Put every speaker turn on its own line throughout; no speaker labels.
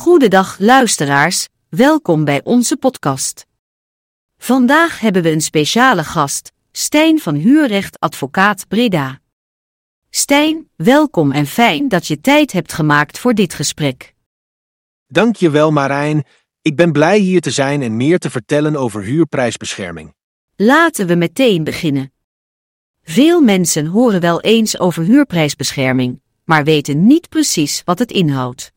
Goedendag luisteraars, welkom bij onze podcast. Vandaag hebben we een speciale gast, Stijn van Huurrecht Advocaat Breda. Stijn, welkom en fijn dat je tijd hebt gemaakt voor dit gesprek.
Dankjewel Marijn, ik ben blij hier te zijn en meer te vertellen over huurprijsbescherming.
Laten we meteen beginnen. Veel mensen horen wel eens over huurprijsbescherming, maar weten niet precies wat het inhoudt.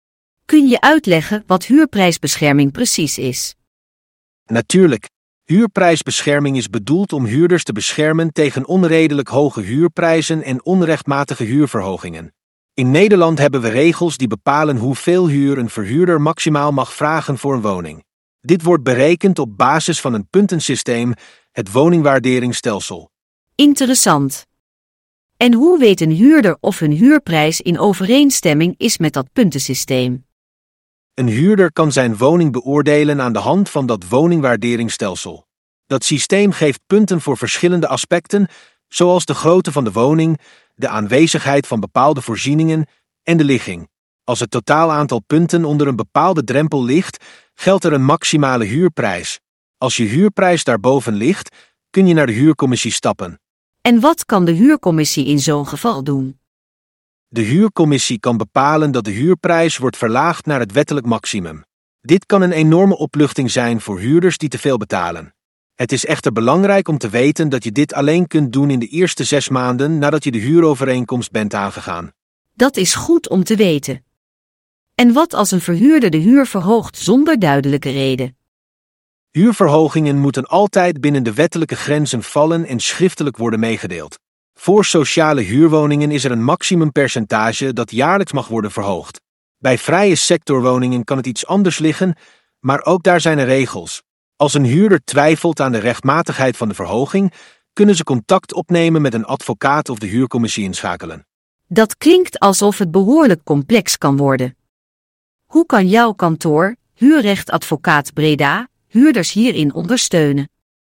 Kun je uitleggen wat huurprijsbescherming precies is?
Natuurlijk. Huurprijsbescherming is bedoeld om huurders te beschermen tegen onredelijk hoge huurprijzen en onrechtmatige huurverhogingen. In Nederland hebben we regels die bepalen hoeveel huur een verhuurder maximaal mag vragen voor een woning. Dit wordt berekend op basis van een puntensysteem, het woningwaarderingsstelsel.
Interessant. En hoe weet een huurder of hun huurprijs in overeenstemming is met dat puntensysteem?
Een huurder kan zijn woning beoordelen aan de hand van dat woningwaarderingsstelsel. Dat systeem geeft punten voor verschillende aspecten, zoals de grootte van de woning, de aanwezigheid van bepaalde voorzieningen en de ligging. Als het totaal aantal punten onder een bepaalde drempel ligt, geldt er een maximale huurprijs. Als je huurprijs daarboven ligt, kun je naar de huurcommissie stappen.
En wat kan de huurcommissie in zo'n geval doen?
De huurcommissie kan bepalen dat de huurprijs wordt verlaagd naar het wettelijk maximum. Dit kan een enorme opluchting zijn voor huurders die te veel betalen. Het is echter belangrijk om te weten dat je dit alleen kunt doen in de eerste 6 maanden nadat je de huurovereenkomst bent aangegaan.
Dat is goed om te weten. En wat als een verhuurder de huur verhoogt zonder duidelijke reden?
Huurverhogingen moeten altijd binnen de wettelijke grenzen vallen en schriftelijk worden meegedeeld. Voor sociale huurwoningen is er een maximumpercentage dat jaarlijks mag worden verhoogd. Bij vrije sectorwoningen kan het iets anders liggen, maar ook daar zijn er regels. Als een huurder twijfelt aan de rechtmatigheid van de verhoging, kunnen ze contact opnemen met een advocaat of de huurcommissie inschakelen.
Dat klinkt alsof het behoorlijk complex kan worden. Hoe kan jouw kantoor, Huurrecht Advocaat Breda, huurders hierin ondersteunen?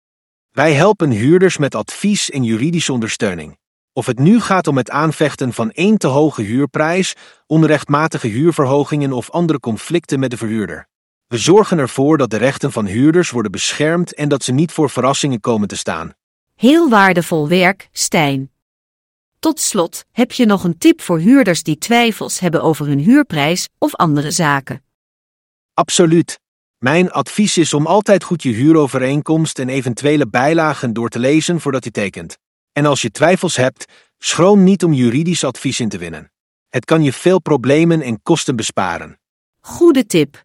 Wij helpen huurders met advies en juridische ondersteuning. Of het nu gaat om het aanvechten van één te hoge huurprijs, onrechtmatige huurverhogingen of andere conflicten met de verhuurder. We zorgen ervoor dat de rechten van huurders worden beschermd en dat ze niet voor verrassingen komen te staan.
Heel waardevol werk, Stijn. Tot slot, heb je nog een tip voor huurders die twijfels hebben over hun huurprijs of andere zaken?
Absoluut. Mijn advies is om altijd goed je huurovereenkomst en eventuele bijlagen door te lezen voordat je tekent. En als je twijfels hebt, schroom niet om juridisch advies in te winnen. Het kan je veel problemen en kosten besparen.
Goede tip.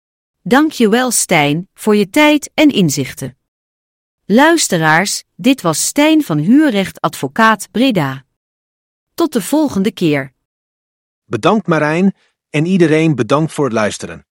Dank je wel, Stijn, voor je tijd en inzichten. Luisteraars, dit was Stijn van Huurrecht Advocaat Breda. Tot de volgende keer.
Bedankt Marijn en iedereen bedankt voor het luisteren.